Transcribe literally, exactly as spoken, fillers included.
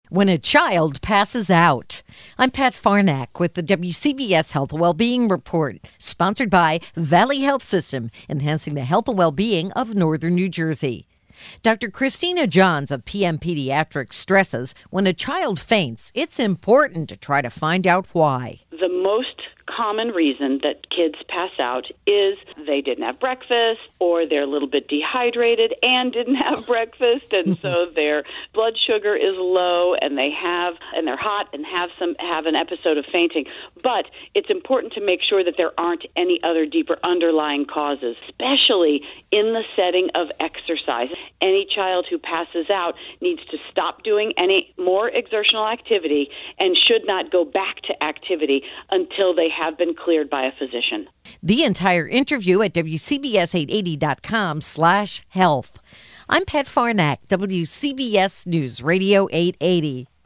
When a child passes out. I'm Pat Farnack with the W C B S Health and Wellbeing Report, sponsored by Valley Health System, enhancing the health and well-being of Northern New Jersey. Doctor Christina Johns of P M Pediatrics stresses when a child faints, it's important to try to find out why. The most common reason that kids pass out is they didn't have breakfast, or they're a little bit dehydrated and didn't have breakfast, and so their blood sugar is low, and they have and they're hot and have some have an episode of fainting. But it's important to make sure that there aren't any other deeper underlying causes, especially in the setting of exercise. Any child who passes out needs to stop doing any more exertional activity and should not go back to activity until they have been cleared by a physician. The entire interview at W C B S eight eighty dot com slash health. I'm Pat Farnack, W C B S News Radio eight eighty.